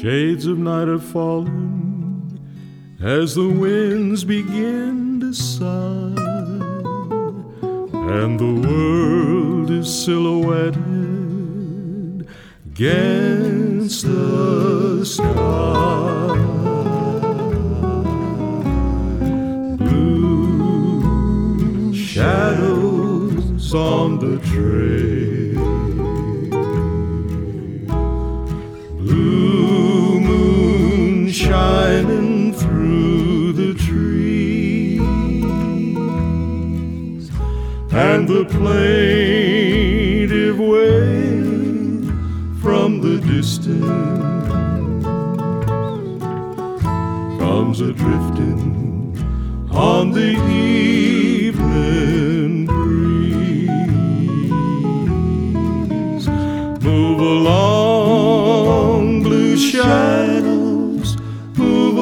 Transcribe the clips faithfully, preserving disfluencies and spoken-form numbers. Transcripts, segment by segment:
Shades of night are falling as the winds begin to sigh, and the world is silhouetted against the sky. Blue shadows on the trail, blue moon shining through the trees, and the plaintive wail from the distance comes a-drifting on the evening breeze. Move along, blue shadows, move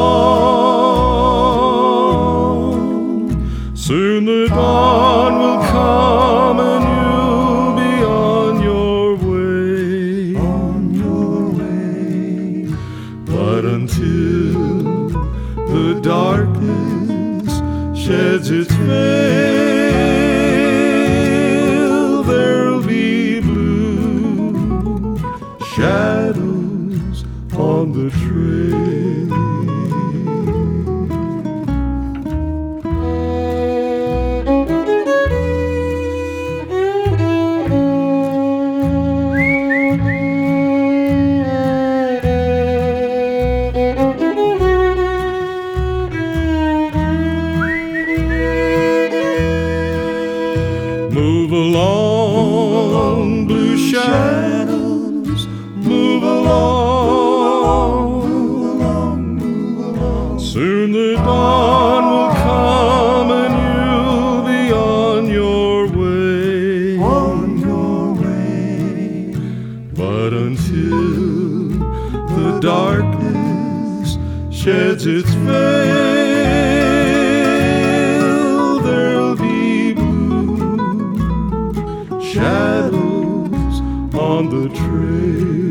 along. Soon the dawn will come and you'll be on your way, on your way. But until the darkness sheds its veil, there'll be blue shadows on the trail. Move along, blue shadows, move along, move along, move along. Soon the dawn will come and you'll be on your way, on your way. But until the darkness sheds its veil, there'll be blue shadows on the trail.